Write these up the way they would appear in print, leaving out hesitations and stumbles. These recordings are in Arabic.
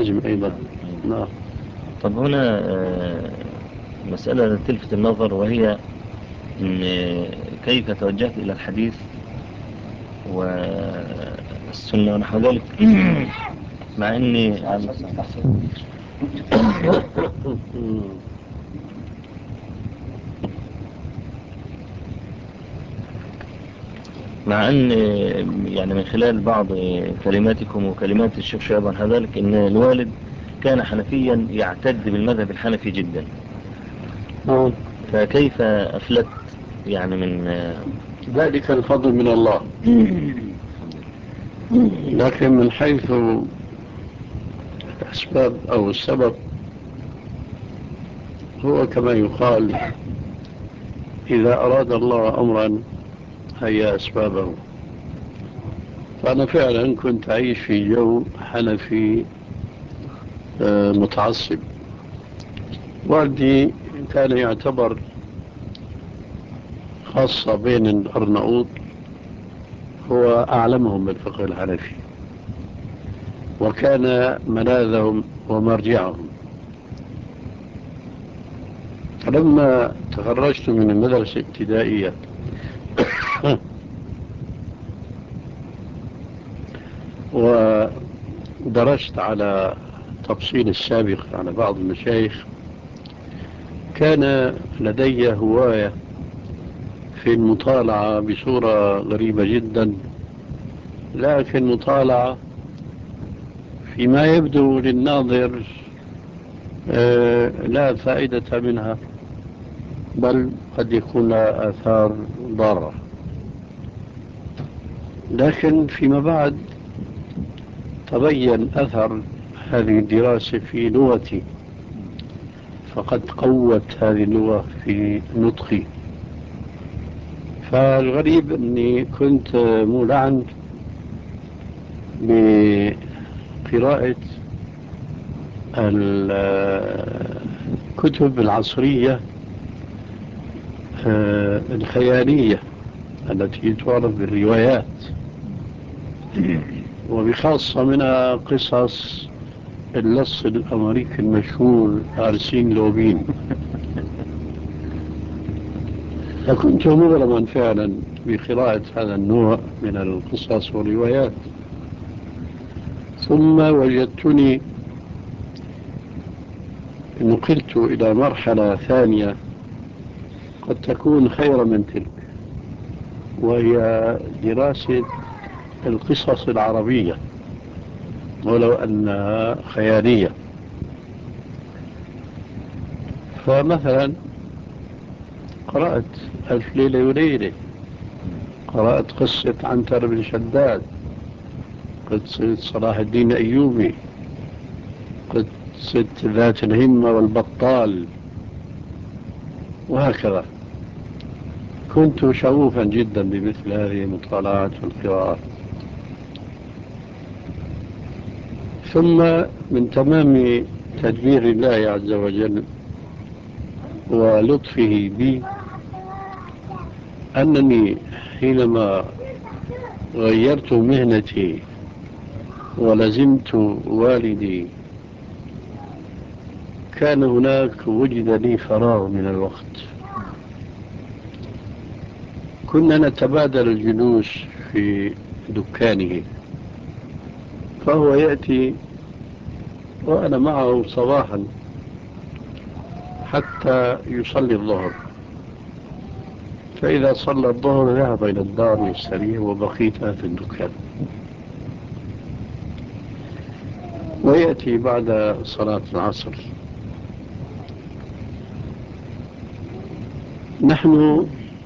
حزم أيضا. نعم. طب هنا مسألة تلفت النظر، وهي إن كيف توجهت إلى الحديث والسنة ونحو ذلك مع إني مع أن يعني من خلال بعض كلماتكم وكلمات الشيخ شعيب عن ذلك أن الوالد كان حنفيا يعتد بالمذهب الحنفي جدا، فكيف أفلت يعني من ذلك الفضل من الله. لكن من حيث الأسباب أو السبب، هو كما يقال: إذا أراد الله أمرا هيا أسبابه. فأنا فعلا كنت أعيش في جو حنفي متعصب. والدي كان يعتبر، خاصة بين الأرناؤوط، هو أعلمهم بالفقه الحنفي، وكان ملاذهم ومرجعهم. فلما تخرجت من المدرسة الابتدائية ودرست على تفصيل السابق على بعض المشايخ، كان لدي هواية في المطالعة بصورة غريبة جدا، لكن مطالعة فيما يبدو للناظر لا فائدة منها، بل قد يكون لها آثار ضارة. لكن فيما بعد تبين أثر هذه الدراسة في لغتي، فقد قوت هذه اللغة في نطقي. فالغريب أني كنت مولعا بقراءة الكتب العصرية الخيالية التي تعرف بالروايات، وبخاصة منها قصص اللص الأمريكي المشهور أرسين لوبين. فكنت مغرما فعلا بقراءة هذا النوع من القصص والروايات. ثم وجدتني نقلت إلى مرحلة ثانية قد تكون خير من تلك، وهي دراسة القصص العربية ولو أنها خيالية. فمثلا قرأت ألف ليلة وليلة، قرأت قصة عنتر بن شداد، قصة صلاح الدين الأيوبي، قصة ذات الهمة والبطال، وهكذا. كنت شغوفا جدا بمثل هذه المطالعات والقراءات. ثم من تمام تدبير الله عز وجل ولطفه بي أنني حينما غيرت مهنتي ولزمت والدي كان هناك وجد لي فراغ من الوقت. كنا نتبادل الجلوس في دكانه، فهو يأتي وأنا معه صباحا حتى يصلي الظهر، فإذا صلى الظهر ذهب إلى الدار يستريح وبقيت في الدكان. ويأتي بعد صلاة العصر. نحن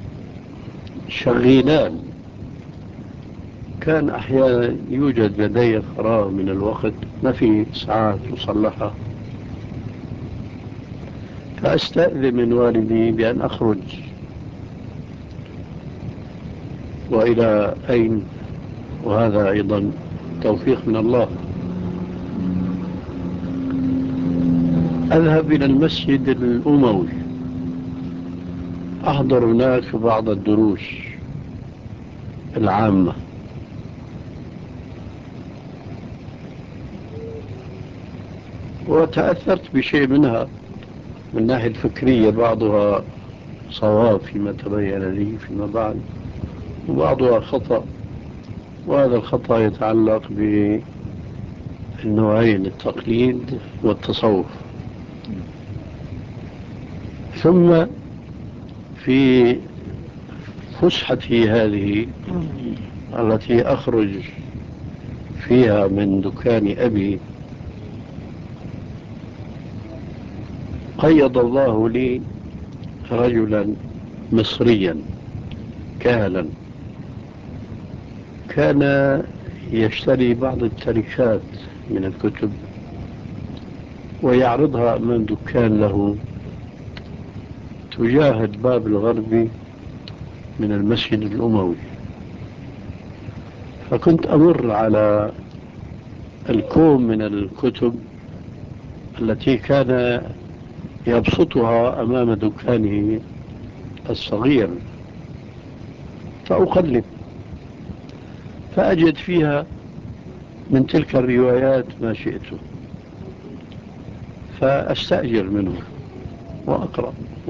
شغيلان، كان أحيانا يوجد لدي فراغ من الوقت، ما في ساعات مصلحة، فأستأذن من والدي بأن أخرج. وإلى أين؟ وهذا أيضا توفيق من الله. أذهب إلى المسجد الأموي، أحضر هناك بعض الدروس العامة. وتأثرت بشيء منها من الناحية الفكرية، بعضها صواب فيما تبين لي فيما بعد، وبعضها خطأ، وهذا الخطأ يتعلق بالنوعين: التقليد والتصوف. ثم في فسحتي هذه التي أخرج فيها من دكان أبي، قيض الله لي رجلا مصريا كهلا كان يشتري بعض التركات من الكتب ويعرضها أمام دكان له تجاه الباب الغربي من المسجد الأموي. فكنت أمر على الكوم من الكتب التي كان يبسطها أمام دكانه الصغير، فأقلب فأجد فيها من تلك الروايات ما شئت، فأستأجر منه وأقرأ